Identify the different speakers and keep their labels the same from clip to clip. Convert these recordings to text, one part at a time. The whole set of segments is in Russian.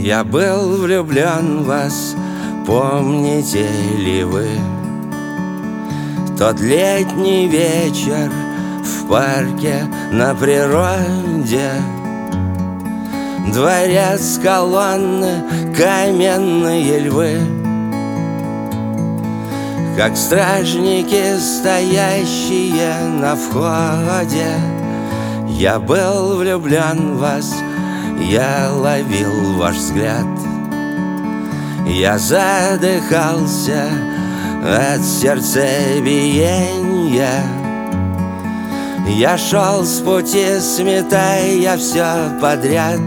Speaker 1: Я был влюблен в вас, помните ли вы тот летний вечер в парке на природе? Дворец, колонны, каменные львы, как стражники, стоящие на входе. Я был влюблен в вас, я ловил ваш взгляд. Я задыхался от сердцебиения. Я шел с пути, сметая все подряд.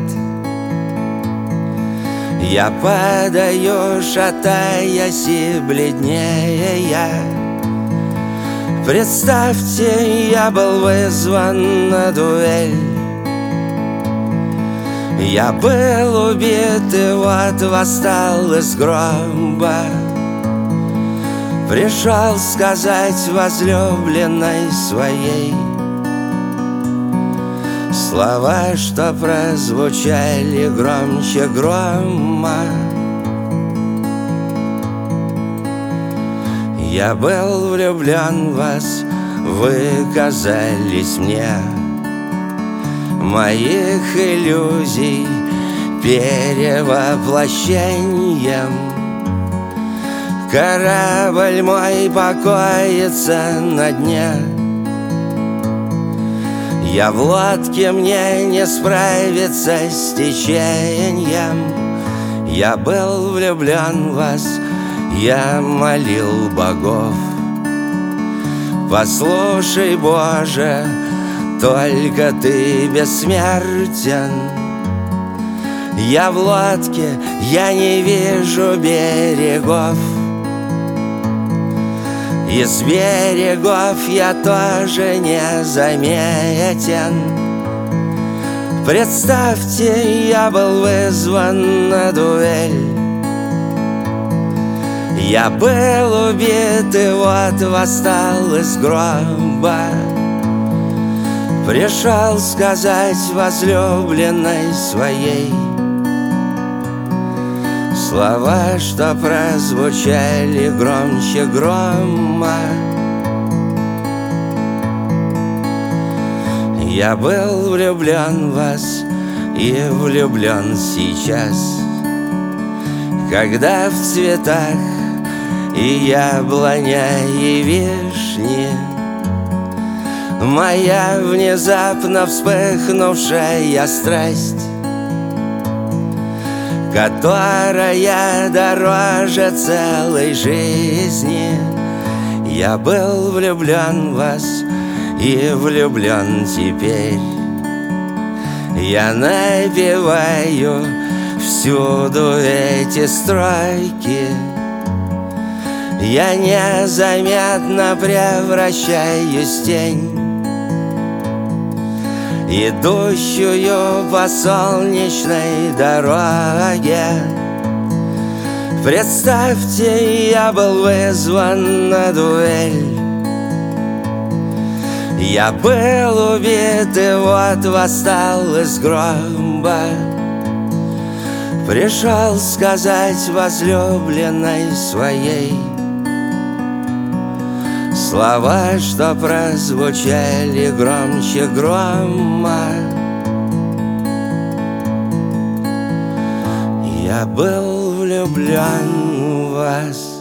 Speaker 1: Я падаю, шатаясь и бледнея. Представьте, я был вызван на дуэль. Я был убит и вот восстал из гроба. Пришел сказать возлюбленной своей слова, что прозвучали громче грома. Я был влюблен в вас, вы казались мне моих иллюзий перевоплощением. Корабль мой покоится на дне. Я в лодке, мне не справиться с течением. Я был влюблен в вас, я молил богов. Послушай, Боже, только Ты бессмертен. Я в лодке, я не вижу берегов. Из берегов я тоже не заметен. Представьте, я был вызван на дуэль. Я был убит и вот восстал из гроба. Пришел сказать возлюбленной своей слова, что прозвучали громче грома. Я был влюблен в вас и влюблен сейчас, когда в цветах и яблоня, и вишни моя внезапно вспыхнувшая страсть, которая дороже целой жизни. Я был влюблен в вас и влюблен теперь. Я напеваю всюду эти строки. Я незаметно превращаюсь в тень, идущую по солнечной дороге. Представьте, я был вызван на дуэль. Я был убит и вот восстал из гроба. Пришел сказать возлюбленной своей слова, что прозвучали громче грома. Я был влюблен в вас.